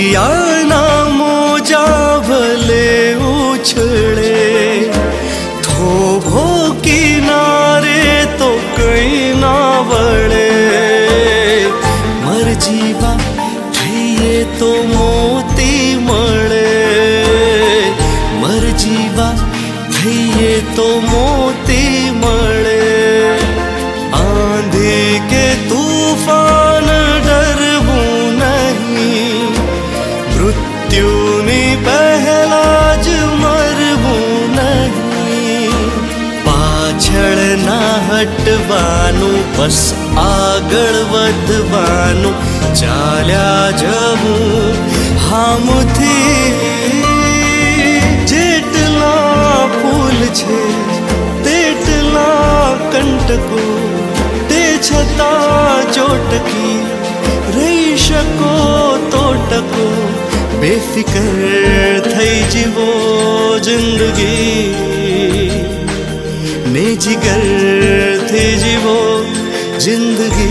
दरिया ना मोजा भले उछले, थोभो किनारे तो कई ना वळे। मर जीवा थईए तो मोती मळे, मर जीवा थईए तो मोती मळे। आंधी के तूफान डरवू नहीं, मृत्युनी पहला ज मरवू नहीं। पाछळ ना हटवानु, बस आगळ वधवानु, चाल्या जवू हामथी। जेटला फूल छे तेटला कंटको, ते छता चोटकी रही शको तो टको। बेफिकर थई जीवो जिंदगी, ने जिगर थी जीवो जिंदगी।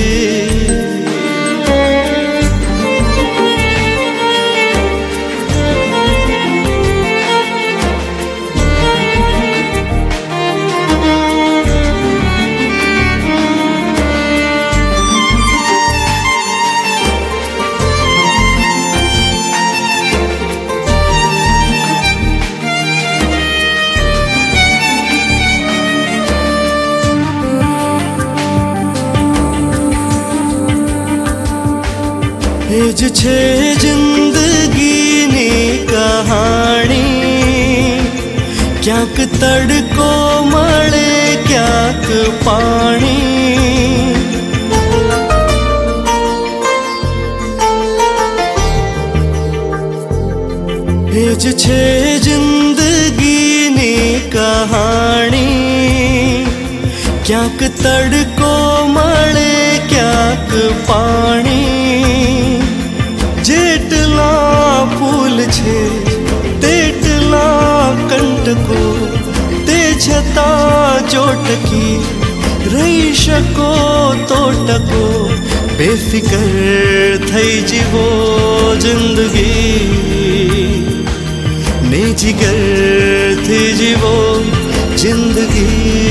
एज छे जिंदगीनी कहानी, क्यांक तड़को मळे क्यांक पाणी। एज छे जिंदगीनी कहानी, क्यांक तड़को मळे क्यांक पाणी। जेटला फूल छे तेटला कंटको, ते छता चोटकी रही शको तो टको। बेफिकर थई जीवो जिंदगी, ने जिगर थी जीवो जिंदगी।